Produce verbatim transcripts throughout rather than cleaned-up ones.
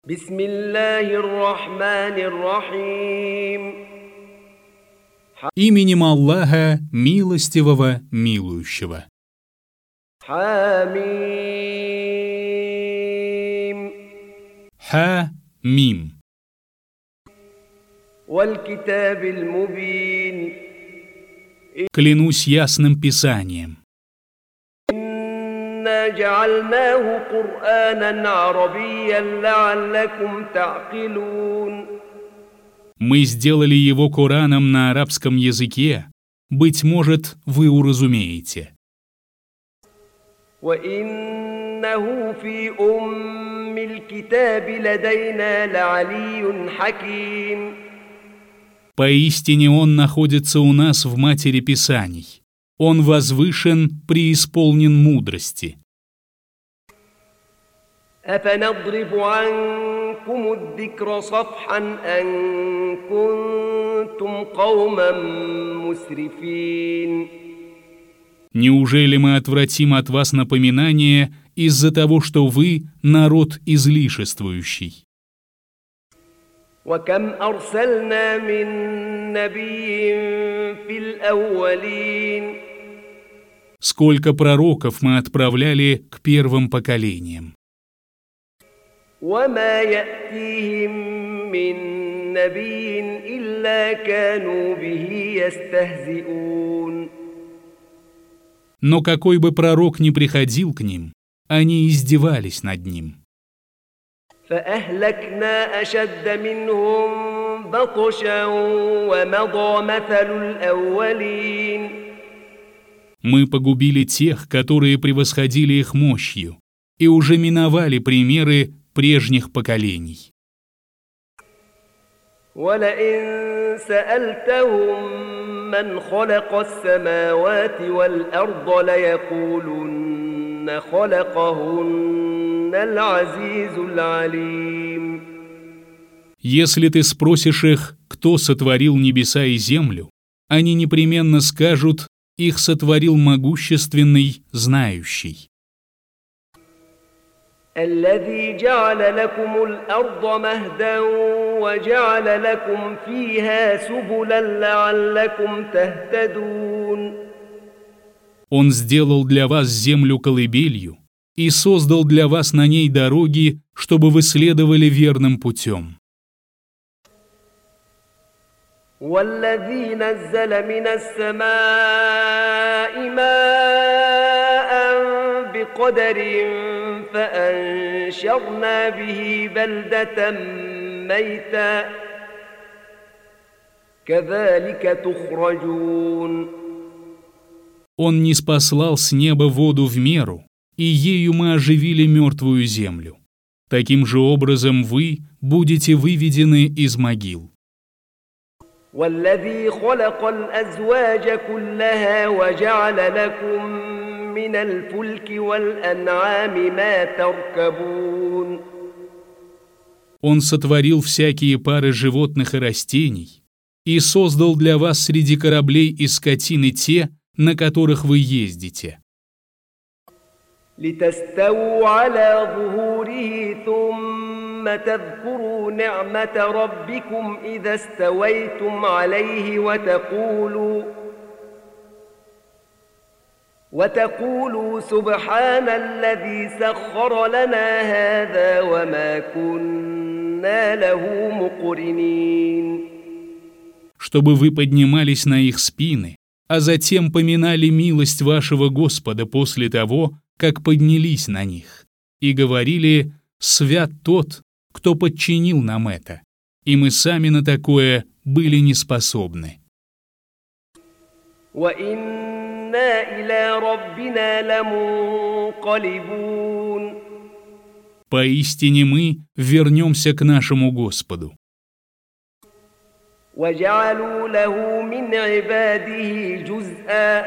بسم الله الرحمن الرحيم Именем Аллаха, милостивого, милующего. حميم Ха-мим. والكتاب المبين Клянусь ясным писанием. إنا جعلناه قرآنا عربيا لعلكم تعقلون Мы сделали его Кораном на арабском языке. Быть может, вы уразумеете. وإنه في أم الكتاب لدينا لعلي حكيم Поистине он находится у нас в матери Писаний. Он возвышен, преисполнен мудрости. أفنضرب عنكم الذكر صفحا أن كنتم قوما مسرفين Неужели мы отвратим от вас напоминание из-за того, что вы народ излишествующий? وكم أرسلنا من نبي في الأولين Сколько пророков мы отправляли к первым поколениям. وما يأتيهم من نبي إلا كانوا به يستهزئون Но какой бы пророк ни приходил к ним, они издевались над ним. فأهلكنا أشد منهم بطشا ومضى مثل الأولين Мы погубили тех, которые превосходили их мощью, и уже миновали примеры прежних поколений. ولئن سألتهم من خلق السماوات والأرض ليقولن خلقهن العزيز العليم Если ты спросишь их, кто сотворил небеса и землю, они непременно скажут, их сотворил могущественный, знающий. الذي جعل لكم الأرض مهدا وجعل لكم فيها سبلا لعلكم تهتدون Он сделал для вас землю колыбелью и создал для вас на ней дороги, чтобы вы следовали верным путем. والذي نزل من السماء ماء بقدر فأنشرنا به بلدة ميتا كذلك تخرجون Он ниспослал с неба воду в меру, и ею мы оживили мертвую землю. Таким же образом вы будете выведены из могил. والذي خلق الأزواج كلها وجعل لكم من الفلك والأنعام ما تركبون Он сотворил всякие пары животных и растений и создал для вас среди кораблей и скотины те, на которых вы ездите. لتستووا على ظهوره ثم تذكروا نعمة ربكم إذا استويتم عليه وتقولوا وتقولوا سبحان الذي سخر لنا هذا وما كنا له مقرنين Чтобы вы поднимались на их спины, а затем поминали милость вашего Господа после того, как поднялись на них, и говорили: «Свят тот, кто подчинил нам это, и мы сами на такое были неспособны». وَإِنَّا إِلَى رَبِّنَا لَمُنقَلِبُونَ Поистине мы вернемся к нашему Господу. وَجَعَلُوا لَهُ مِنْ عِبَادِهِ جُزْءًا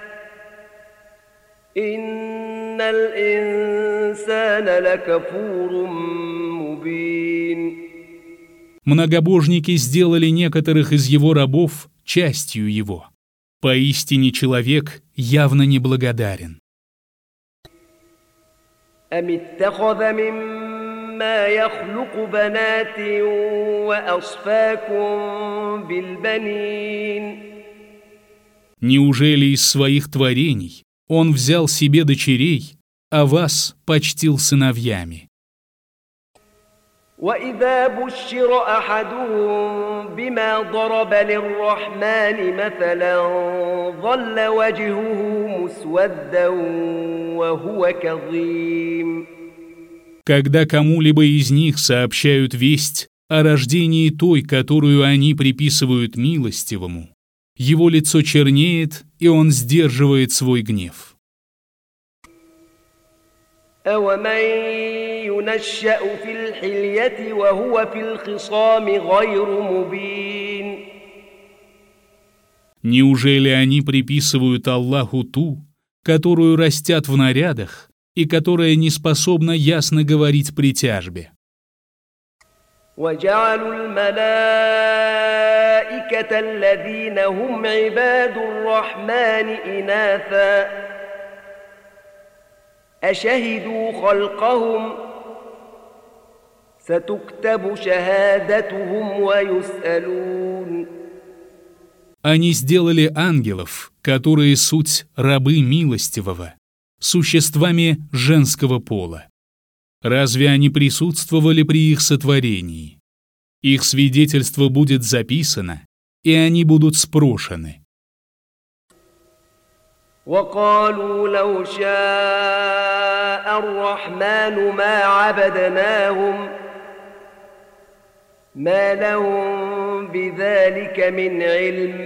إِنَّ الْإِنسَانَ لَكَفُورٌ مُبِينٌ Многобожники сделали некоторых из его рабов частью его. Поистине человек явно неблагодарен. أَمِ اتَّخَذَ مِمَّا ما يخلق بنات وأصفاكم بالبنين. Неужели из своих творений Он взял себе дочерей, а вас почтил сыновьями? وإذا بشر أحدهم بما ضرب للرحمن مثلا ظل وجهه مسودا وهو كظيم. Когда кому-либо из них сообщают весть о рождении той, которую они приписывают милостивому, его лицо чернеет, и он сдерживает свой гнев. أَوَمَن يُنَشَّأُ فِي الْحِلْيَةِ وَهُوَ فِي الْخِصَامِ غَيْرُ مُبِينٍ. Неужели они приписывают Аллаху ту, которую растят в нарядах, и которая не способна ясно говорить при тяжбе? وَجَعَلُوا الْمَلَائِكَةَ الَّذِينَ هُمْ عِبَادُ الرَّحْمَنِ إِنَاثًا أَشَهِدُوا خَلْقَهُمْ سَتُكْتَبُ شَهَادَتُهُمْ وَيُسْأَلُونَ. Они сделали ангелов, которые суть рабы милостивого, существами женского пола. Разве они присутствовали при их сотворении? Их свидетельство будет записано, и они будут спрошены. وقالوا لو شاء الرحمن ما عبدناهم ما لهم بذلك من علم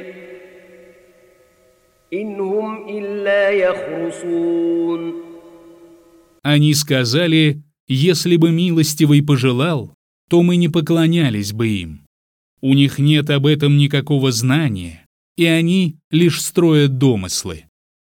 إن هم إلا يخرصون. Они сказали, если бы милостивый пожелал, то мы не поклонялись бы им. У них нет об этом никакого знания, и они лишь строят домыслы.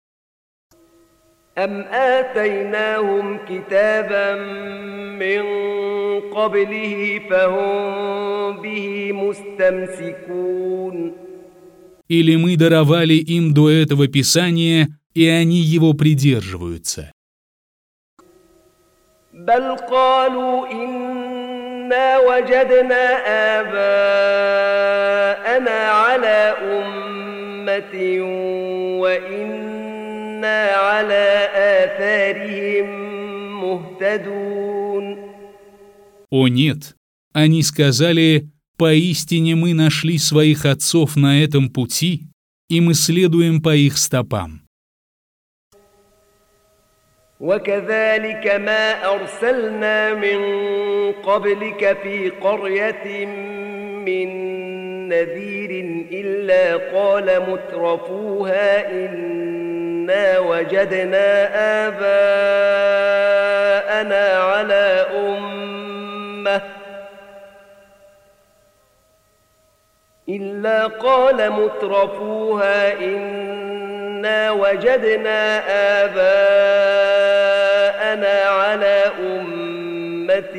أم آتيناهم كتابا من قبله فهم به مستمسكون. Или мы даровали им до этого Писания, и они его придерживаются. بل قالوا إنا وجدنا آباءنا على أمة وإنا على آثارهم مهتدون. О нет, они сказали, поистине мы нашли своих отцов на этом пути, и мы следуем по их стопам. وكذلك ما أرسلنا من قبلك في قرية من نذير إلا قال مترفوها إنا وجدنا آباءنا على أمة إلا قال مترفوها إنا وجدنا آباءنا على أمة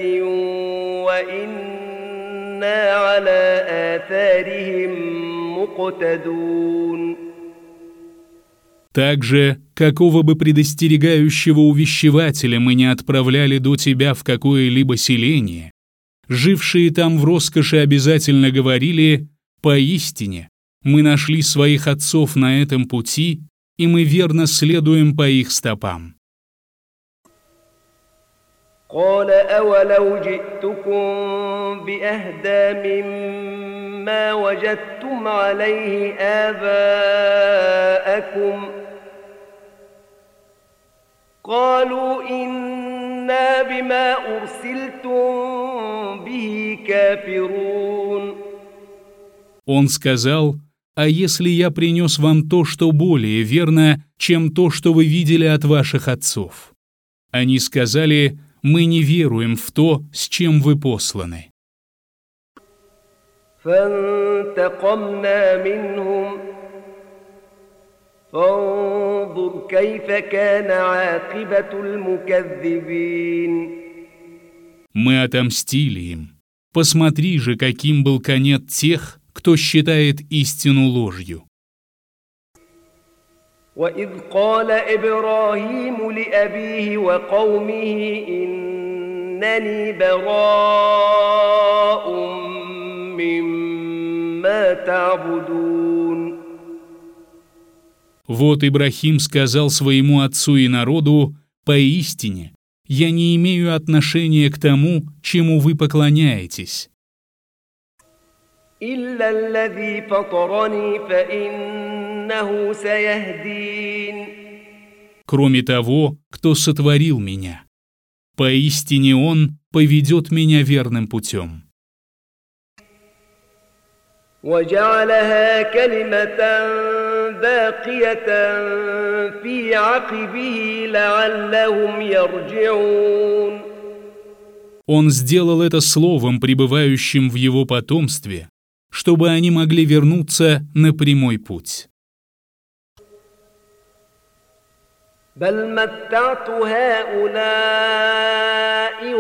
وإنا على آثارهم مقتدون. Также, какого бы предостерегающего увещевателя мы не отправляли до тебя в какое-либо селение, жившие там в роскоши обязательно говорили: «Поистине, мы нашли своих отцов на этом пути, и мы верно следуем по их стопам». قال أولو جئتكم بأهدى مما وجدتم عليه آباءكم قالوا إنا بما أرسلتم به كافرون. Он сказал: «А если я принес вам то, что более верно, чем то, что вы видели от ваших отцов?» Они сказали: «Мы не веруем в то, с чем вы посланы». فانتقمنا منهم فانظر كيف كان عاقبة المكذبين. Мы отомстили им. Посмотри же, каким был конец тех, кто считает истину ложью. وإذ قال إبراهيم لأبيه وقومه إنني إنني براء مما تعبدون. Вот Ибрахим сказал своему отцу и народу: «Поистине, я не имею отношения к тому, чему вы поклоняетесь». إلا الذي فطرني فإنه سيهدين. Кроме того, кто сотворил меня. Поистине Он поведет меня верным путем. وجعلها كلمة باقية في عقبه لعلهم يرجعون. Он сделал это словом, пребывающим в его потомстве, чтобы они могли вернуться на прямой путь. بل متعت هؤلاء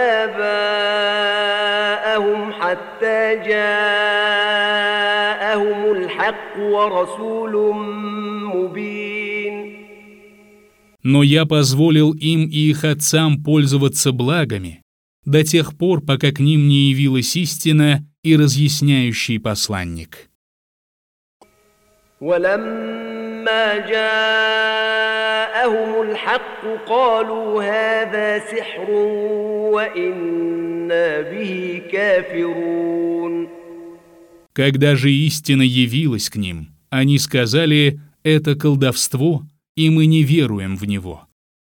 وآباءهم حتى جاءهم الحق ورسول مبين. Но я позволил им и их отцам пользоваться благами до тех пор, пока к ним не явилась истина и разъясняющий посланник. ولما جاءهم الحق قالوا هذا سحر وإنا به كافرون. Когда же истина явилась к ним, они сказали: «Это колдовство, и мы не веруем в него».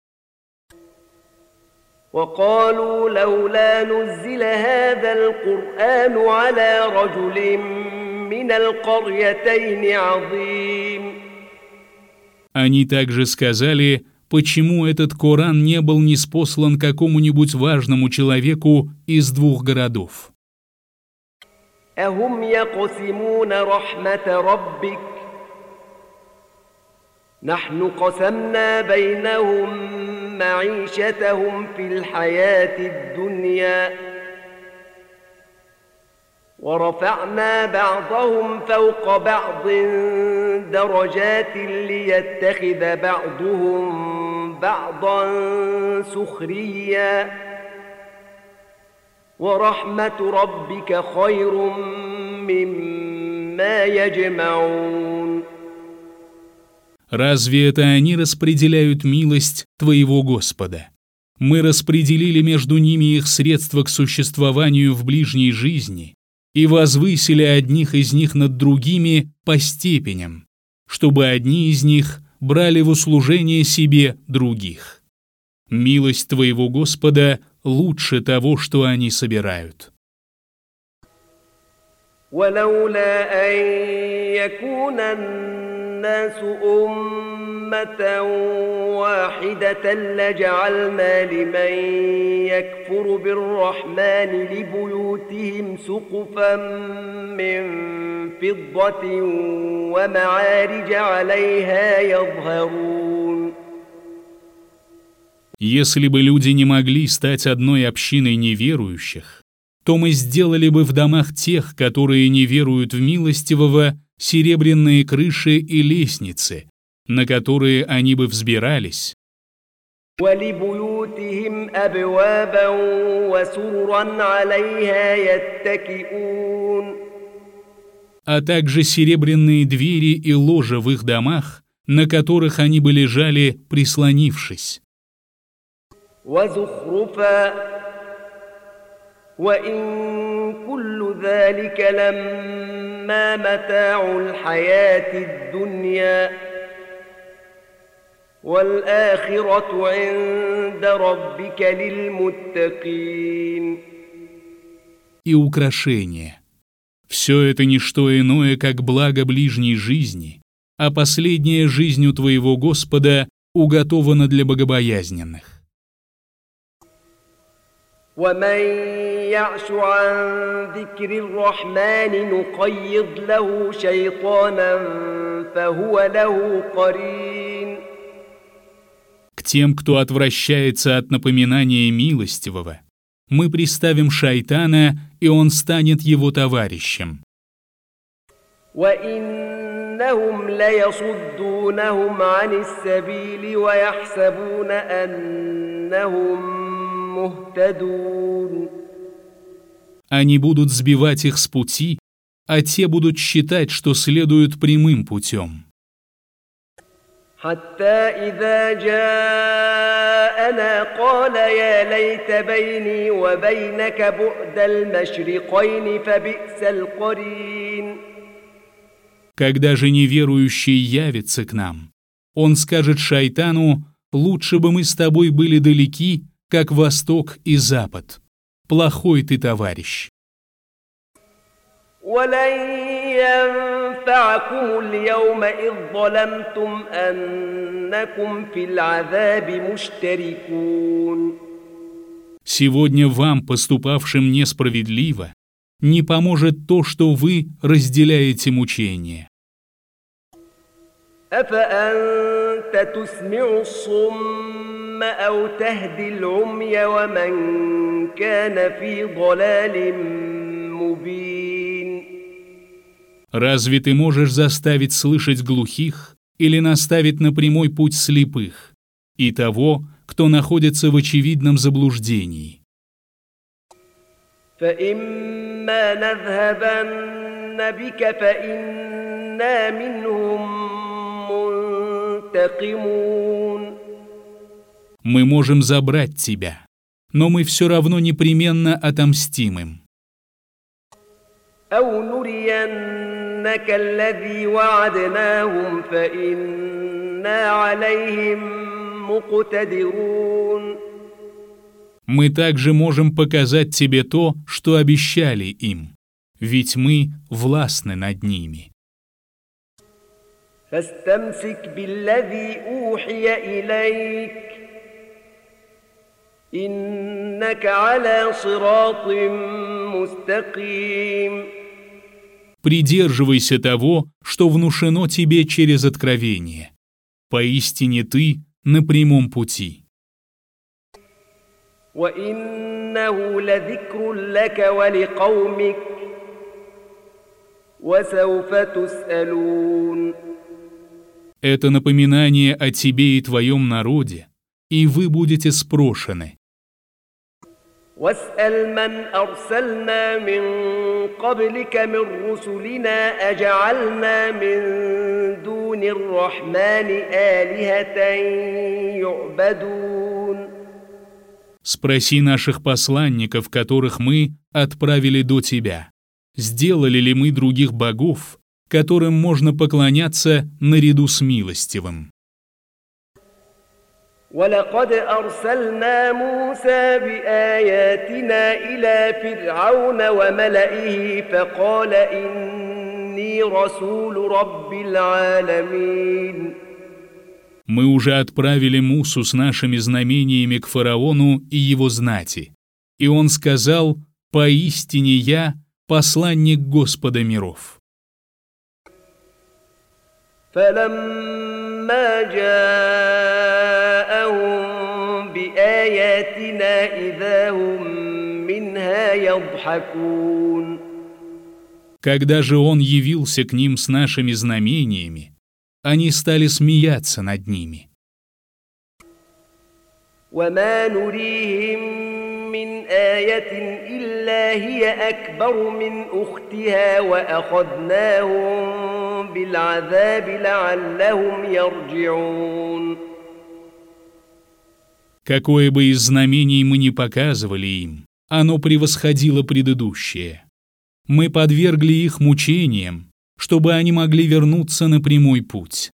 وقالوا لولا نزل هذا القرآن على رجل من القريتين عظيم. Они также сказали: «Почему этот Коран не был ниспослан какому-нибудь важному человеку из двух городов?» أهم يقسمون رحمة ربك نحن قسمنا بينهم معيشتهم في الحياة الدنيا ورفعنا بعضهم فوق بعض درجات ليتخذ بعضهم بعضا سخريا ورحمة ربك خير مما يجمعون. Разве это они распределяют милость твоего Господа? Мы распределили между ними их средства к существованию в ближней жизни и возвысили одних из них над другими по степеням, чтобы одни из них брали в услужение себе других. Милость твоего Господа лучше того, что они собирают. ولولا أن يكون الناس أمة واحدة لجعلنا لمن يكفر بالرحمن لبيوتهم سقفا من فضة ومعارج عليها يظهرون. Если бы люди не могли стать одной общиной неверующих, то мы сделали бы в домах тех, которые не веруют в милостивого, серебряные крыши и лестницы, на которые они бы взбирались. وَلِبُيُوتِهِمْ أَبْوَابًا وَسُرُرًا عَلَيْهَا يَتَّكِئُونَ. А также серебряные двери и ложа в их домах, на которых они бы лежали, прислонившись. وَزُخْرُفًا وَإِن كُلُّ ذَلِكَ لَمَّا مَتَاعُ الْحَيَاةِ الدُّنْيَا وَالْآخِرَةُ عِندَ رَبِّكَ لِلْمُتَّقِينَ. И украшения. Все это не что иное, как благо ближней жизни, а последняя жизнь у твоего Господа уготована для богобоязненных. وَمَن يَعْشُ عَن ذِكْرِ الرَّحْمَنِ نُقَيِّضْ لَهُ شَيْطَانًا فَهُوَ لَهُ قَرِينٌ. К тем, кто отвращается от напоминания милостивого, мы приставим шайтана, и он станет его товарищем. وَإِنَّهُمْ لَيَصُدُّونَهُمْ عَنِ السَّبِيلِ وَيَحْسَبُونَ أَنَّهُمْ مهتدون. Они будут сбивать их с пути, а те будут считать, что следуют прямым путем. حتى إذا جاءنا قال يا ليت بيني وبينك بعد المشرقين فبئس القرين. Когда же неверующий явится к нам, он скажет шайтану: лучше бы мы с тобой были далеки, как восток и запад. Плохой ты товарищ. ولن ينفعكم اليوم إذ ظلمتم أنكم في العذاب مشتركون. Сегодня вам, поступавшим несправедливо, не поможет то, что вы разделяете мучения. أفأنت تسمع الصم أو تهدي العمي ومن كان في ضلال مبين. Разве ты можешь заставить слышать глухих или наставить на прямой путь слепых и того, кто находится в очевидном заблуждении? فإما نذهبن بك فإنا منهم منتقمون. Мы можем забрать тебя, но мы все равно непременно отомстим им. أو نرينك الذي وعدناهم فإنا عليهم مقتدرون. Мы также можем показать тебе то, что обещали им, ведь мы властны над ними. فاستمسك بالذي أوحي إليك إنك على صراط مستقيم. Придерживайся того, что внушено тебе через откровение. Поистине ты на прямом пути. وإنه لذكر لك ولقومك وسوف تسألون. Это напоминание о тебе и твоем народе, и вы будете спрошены. واسأل من أرسلنا من قبلك من رسلنا أجعلنا من دون الرحمن آلهة يعبدون. Спроси наших посланников, которых мы отправили до тебя, сделали ли мы других богов, которым можно поклоняться наряду с милостивым. ولقد أرسلنا موسى بآياتنا إلى فرعون وملئه فقال إني رسول رب العالمين. Мы уже отправили Мусу с нашими знамениями к фараону и его знати, и он сказал: «Поистине я посланник Господа миров». فلما جاءهم بآياتنا إذا هم منها يضحكون. Когда же он явился к ним с нашими знамениями, они стали смеяться над ними. وما نريهم من آية إلا هي أكبر من أختها وأخذناهم بالعذاب لعلهم يرجعون. Какое бы из знамений мы ни показывали им, оно превосходило предыдущее. Мы подвергли их мучениям, чтобы они могли вернуться на прямой путь.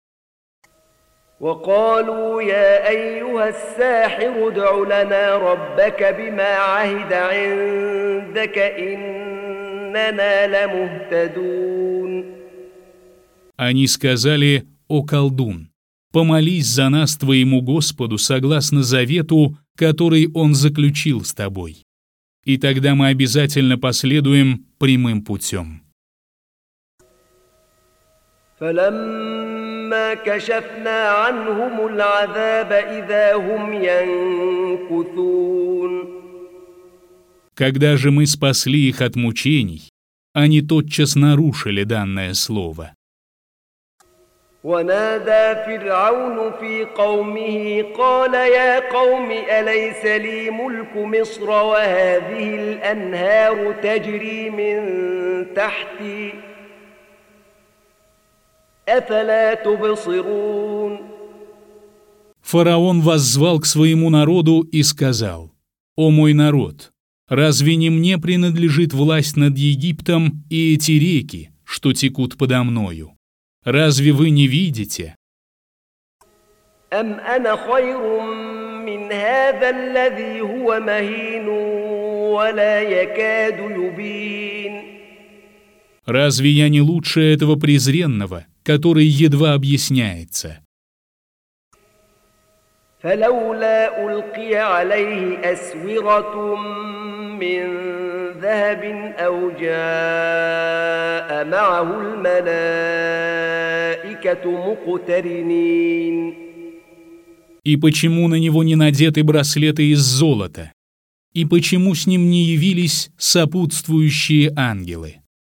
وقالوا يا أيها الساحر ادع لنا ربك بما عهد عندك إننا لمهتدون. Они сказали: «О колдун, помолись за нас твоему Господу согласно завету, который Он заключил с тобой, и тогда мы обязательно последуем прямым путем». فلما كشفنا عنهم العذاب إذا هم ينكثون. Когда же мы спасли их от мучений, они тотчас нарушили данное слово. ونادى فرعون في قومه قال يا قوم أليس لي ملك مصر وهذه الأنهار تجري من تحتي أفلا تبصرون. Фараон воззвал к своему народу и сказал: «О мой народ, разве не мне принадлежит власть над Египтом и эти реки, что текут подо мною? Разве вы не видите? أم أنا خير من هذا الذي هو مهين ولا يكاد يبين. Разве я не лучше этого презренного, который едва объясняется? فلولا ألقي عليه أسورة من ذهب أو جاء معه الملائكة مقترنين. И почему на него не надеты браслеты из золота? И почему с ним не явились сопутствующие ангелы?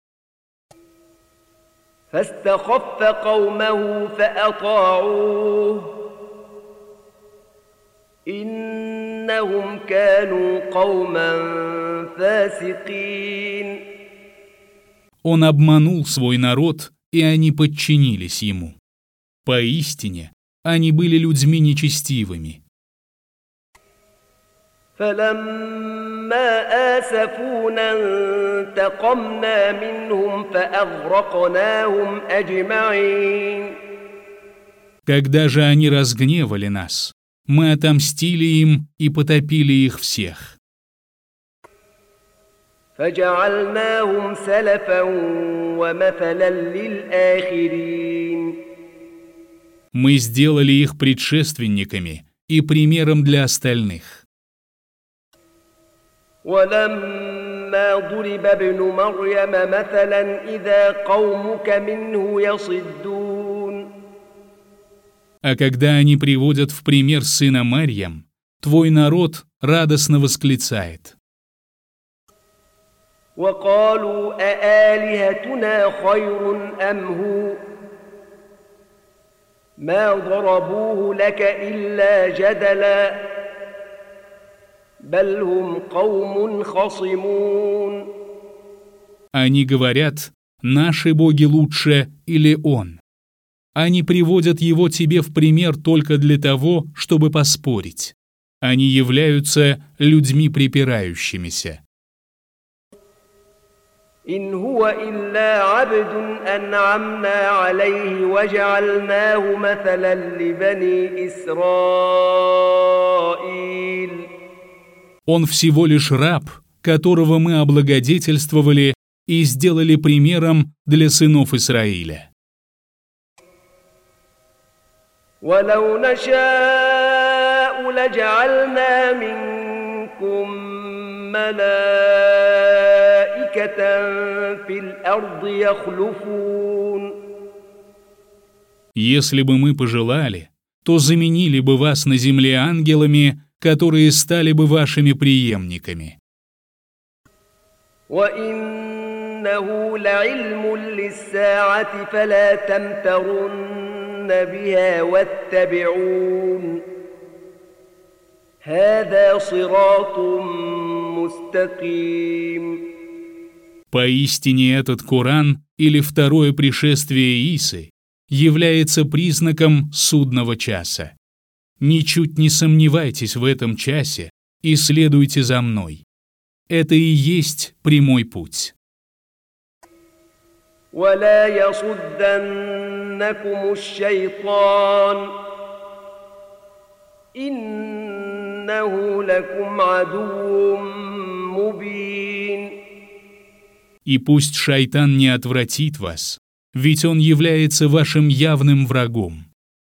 فاستخف قومه فأطاعوه إنهم كانوا قوما فاسقين. Он обманул свой народ, и они подчинились ему. Поистине, они были людьми нечестивыми. فلما آسفونا انتقمنا منهم فأغرقناهم أجمعين. Когда же они разгневали нас, мы отомстили им и потопили их всех. فجعلناهم سلفا ومثلا للآخرين. Мы сделали их предшественниками и примером для остальных. ولما ضرب ابن مريم مثلا إذا قومك منه يصدون. А когда они приводят в пример сына Марьям, твой народ радостно восклицает. وقالوا أآلهتنا خير أم هو ما ضربوه لك إلا جدلا بل هم قوم خصمون. Они говорят: наши боги лучше или он. Они приводят его тебе в пример только для того, чтобы поспорить. Они являются людьми припирающимися. إن هو إلا عبد أنعمنا عليه وجعلناه مثلا لبني إسرائيل. Он всего лишь раб, которого мы облагодетельствовали и сделали примером для сынов Израиля. ولو نشاء لجعلنا منكم ملائكة في الأرض يخلفون. Если бы мы пожелали, то заменили бы вас на земле ангелами, которые стали бы вашими преемниками. وإنه لعلم للساعة فلا تمترن بها واتبعون هذا صراط مستقيم. Поистине этот Коран или второе пришествие Исы является признаком судного часа. Ничуть не сомневайтесь в этом часе и следуйте за мной. Это и есть прямой путь. ولا يصدنكم الشيطان إنه لكم عدو مبين. И пусть шайтан не отвратит вас, ведь он является вашим явным врагом.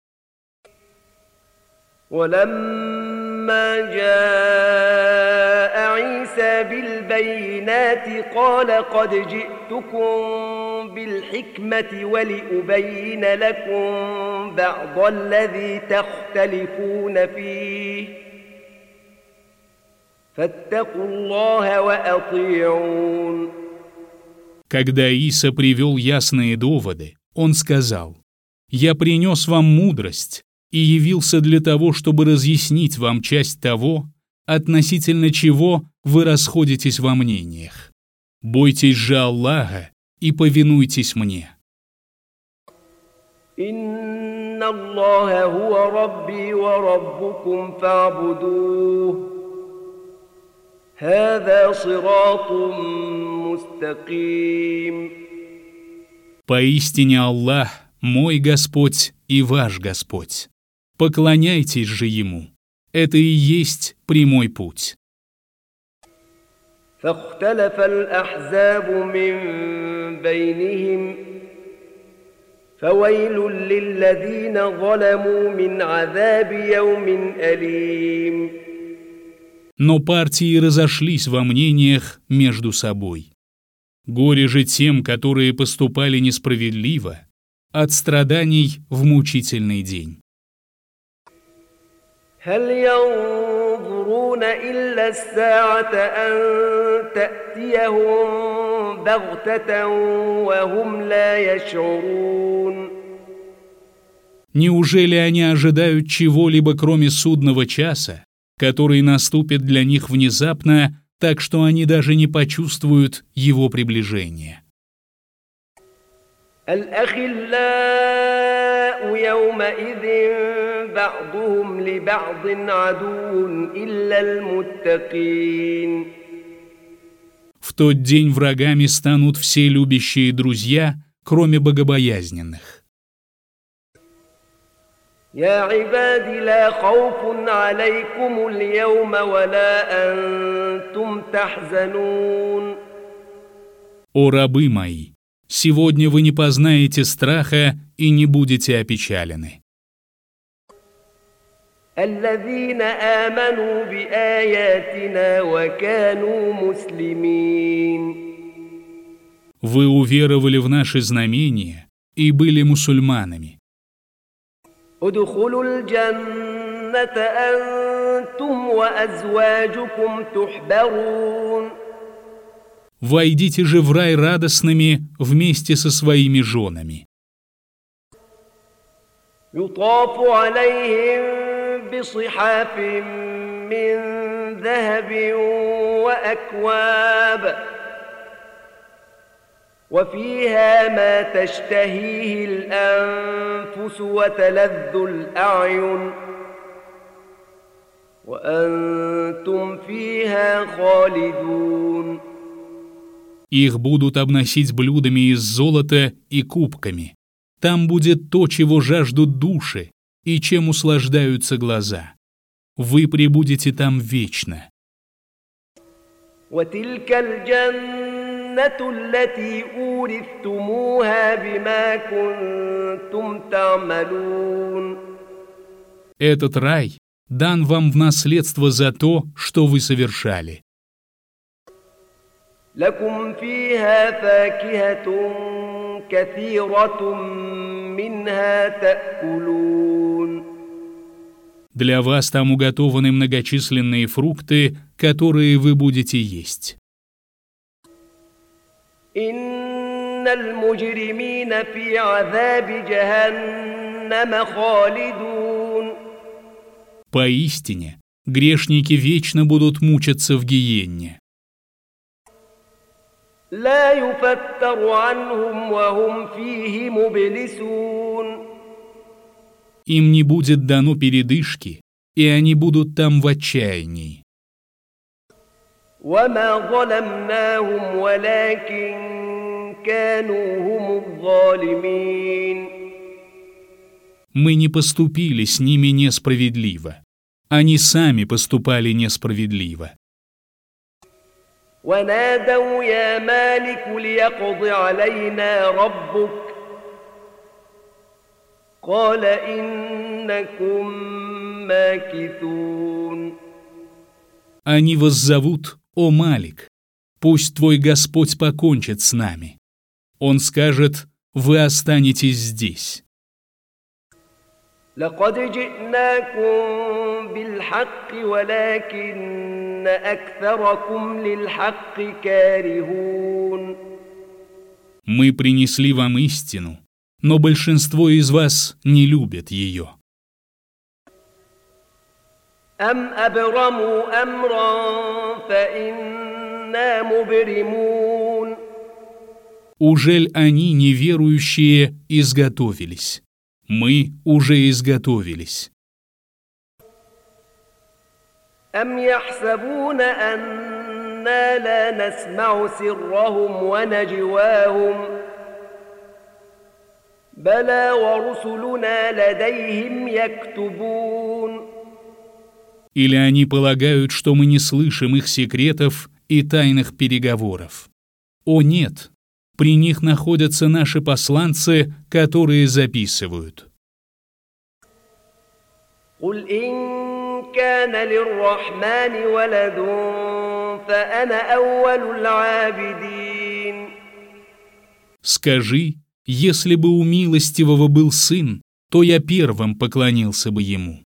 ولما جاء عيسى بالبينات قال قد جئتكم بالحكمة ولأبين لكم بعض الذي تختلفون فيه فاتقوا الله وأطيعون. Когда Иса привел ясные доводы, он сказал: Я принес вам мудрость и явился для того, чтобы разъяснить вам часть того, относительно чего вы расходитесь во мнениях. Бойтесь же Аллаха и повинуйтесь мне. إن الله هو ربي وربكم فاعبدوه هذا صراط مستقيم. Поистине Аллах – мой Господь и ваш Господь. Поклоняйтесь же Ему. Это и есть прямой путь. فاختلف الأحزاب من بينهم فويل للذين ظلموا من عذاب يوم أليم. Но партии разошлись во мнениях между собой. Горе же тем, которые поступали несправедливо, от страданий в мучительный день. هل ينظرون إلا الساعة أن تأتيهم بغتة وهم لا يشعرون. Неужели они ожидают чего-либо, кроме судного часа, который наступит для них внезапно, так что они даже не почувствуют его приближения? الأخلاء يومئذ بعضهم لبعض عدو إلا المتقين. В тот день врагами станут все любящие друзья, кроме богобоязненных. يا عبادي لا خوف عليكم اليوم ولا أنتم تحزنون. О рабы мои, сегодня вы не познаете страха и не будете опечалены. الذين آمنوا بآياتنا وكانوا مسلمين. Вы уверовали в наши знамения и были мусульманами. ادخلوا الجنة أنتم وأزواجكم تحبرون. Войдите же в рай радостными вместе со своими женами. يطاف عليهم بصحاف من ذهب وأكواب وفيها ما تشتهيه الأنفس وتلذ الأعين وأنتم فيها خالدون. Их будут обносить блюдами из золота и кубками. Там будет то, чего жаждут души и чем услаждаются глаза. Вы пребудете там вечно. وتلك الجنة التي أورثتموها بما كنتم تعملون. Этот рай дан вам в наследство за то, что вы совершали. لكم فيها فاكهة كثيرة منها تأكلون. Для вас там уготованы многочисленные фрукты, которые вы будете есть. إن المجرمين في عذاب جهنم خالدون. Поистине, грешники вечно будут мучаться в гиенне. لا يفتر عنهم وهم فيه مبلسون. Им не будет дано передышки, и они будут там в отчаянии. وما ظلمناهم ولكن كانوا هم الظالمين. Мы не поступили с ними несправедливо. Они сами поступали несправедливо. ونادوا يا مالك ليقض علينا ربك قال إنكم ماكثون. Они воззовут: «О Малик, пусть твой Господь покончит с нами». Он скажет: «Вы останетесь здесь». لقد جئناكم بالحق ولكن أكثركم للحق كارهون. Мы принесли вам истину, но большинство из вас не любят ее. أم أبرموا أمرا فإنا مبرمون. Ужель они, неверующие, изготовились? Мы уже изготовились. أم يحسبون أنا لا نسمع سرهم ونجواهم بلى ورسلنا لديهم يكتبون. Или они полагают, что мы не слышим их секретов и тайных переговоров? О нет! При них находятся наши посланцы, которые записывают. قل إن كان للرحمن ولد فأنا أول العابدين. Скажи, если бы у милостивого был сын, то я первым поклонился бы ему.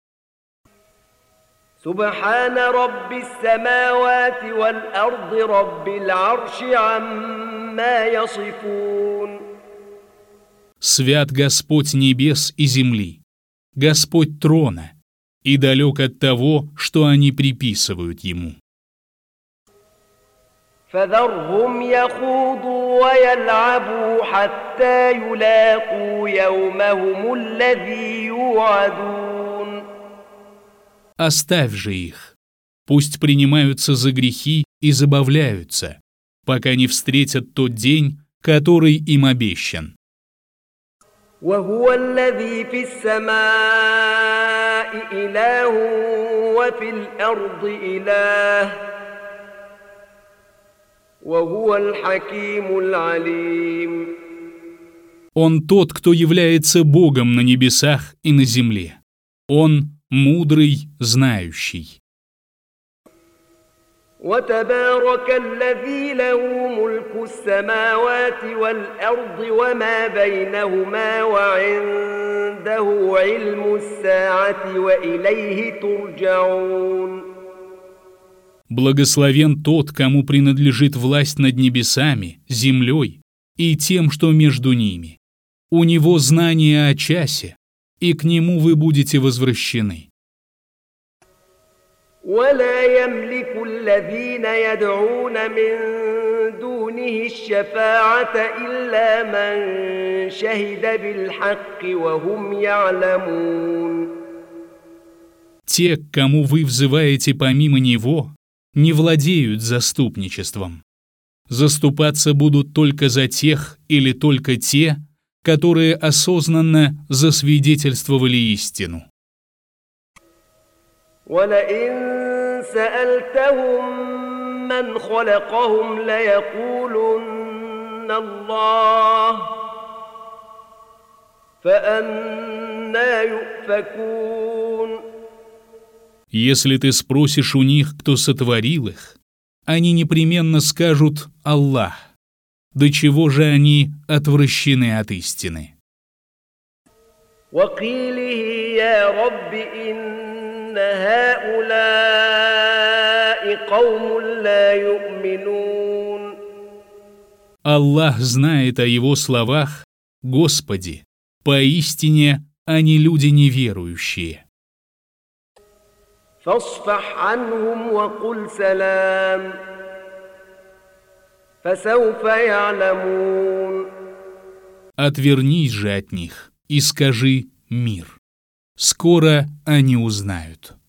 سبحان رب السماوات والأرض رب العرش عما يصفون. Свят Господь небес и земли, Господь трона, и далек от того, что они приписывают ему. فذرهم يخوضوا ويلعبوا حتى يلاقوا يومهم الذي يوعدون. Оставь же их, пусть принимаются за грехи и забавляются, пока не встретят тот день, который им обещан. وهو الذي في السماء إله وفي الأرض إله وهو الحكيم العليم. Он тот, кто является Богом на небесах и на земле. Он мудрый, знающий. وتبارك الذي له ملك السماوات والأرض وما بينهما وعنده علم الساعة وإليه ترجعون. Благословен тот, кому принадлежит власть над небесами, землей и тем, что между ними. У него знание о часе, и к нему вы будете возвращены. ولا يملك الذين يدعون من دونه الشفاعة إلا من شهد بالحق وهم يعلمون. Те, к кому вы взываете помимо него, не владеют заступничеством. Заступаться будут только за тех или только те, которые осознанно засвидетельствовали истину. وَلَئِن سَأَلْتَهُم مَّنْ خَلَقَهُمْ لَيَقُولُنَّ اللَّهُ فَأَنَّىٰ يُؤْفَكُونَ. Если ты спросишь у них, кто сотворил их, они непременно скажут «Аллах». До чего же они отвращены от истины? وَقِيلِهِ يَا رَبِّ إِنَّ هَٰؤُلَاءِ قَوْمٌ لَّا يُؤْمِنُونَ. Аллах знает о его словах: «Господи, поистине они люди неверующие». فاصفح عنهم وقل سلام فسوف يعلمون. Отвернись же от них и скажи «мир». Скоро они узнают.